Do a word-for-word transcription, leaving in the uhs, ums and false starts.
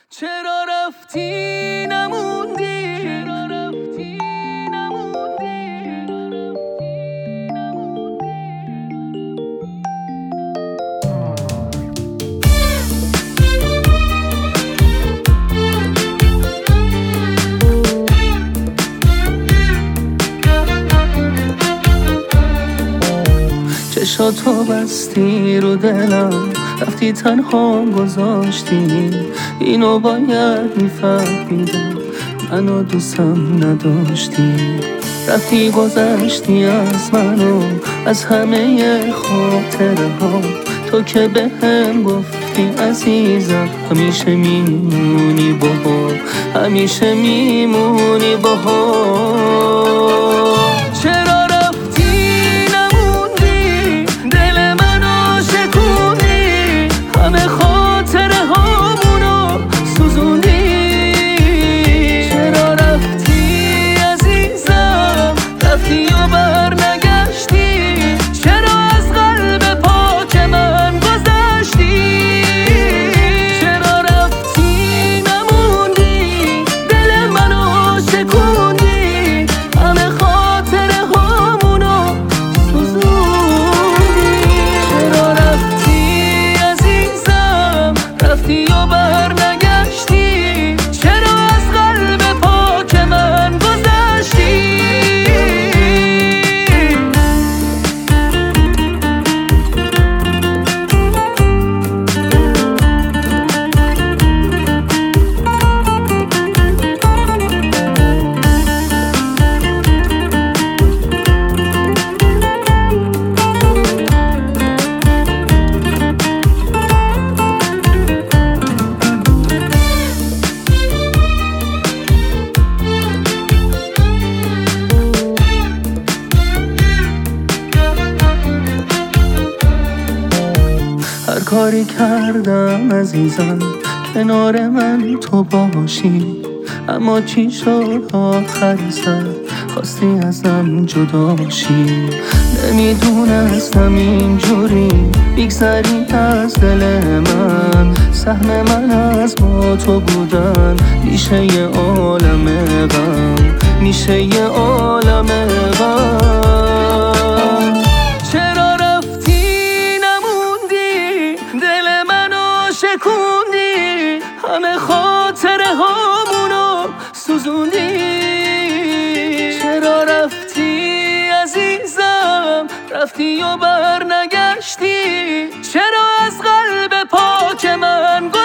چرا رفتی نموندی، چرا رفتی نموندی. چشاتو بستی رو دلم، رفتی تنها گذاشتی. اینو باید میفهمیدم، منو دوستم نداشتی. رفتی گذشتی از منو، از همه خاطره ها. تو که به هم گفتی عزیزم همیشه میمونی باها، همیشه میمونی باها. چرا رفتی نموندی، دل منو شکوندی، همه خاطره هامونو سوزوندی. چرا رفتی عزیزم، رفتی و بر نگشتی. چرا از قلب پاک من گذشتی. چرا رفتی نموندی، دل منو شکوندی، همه خاطره هامونو سوزوندی. چرا رفتی عزیزم، رفتی و بر نگشتی. چرا از قلب پاک من گذشتی. هر کاری کردم عزیزم کنار من تو باشی، اما چی شد آخر سر خواستی ازم جدا شی. نمیدونستم اینجوری بگذری از دل من، سهم من از با تو بودن میشه یه عالم غم، میشه یه عالم غم. چرا رفتی نموندی، دل منو شکوندی، همه خاطره هامونو سوزوندی. چرا رفتی عزیزم، رفتی و بر نگشتی. چرا از قلب پاک من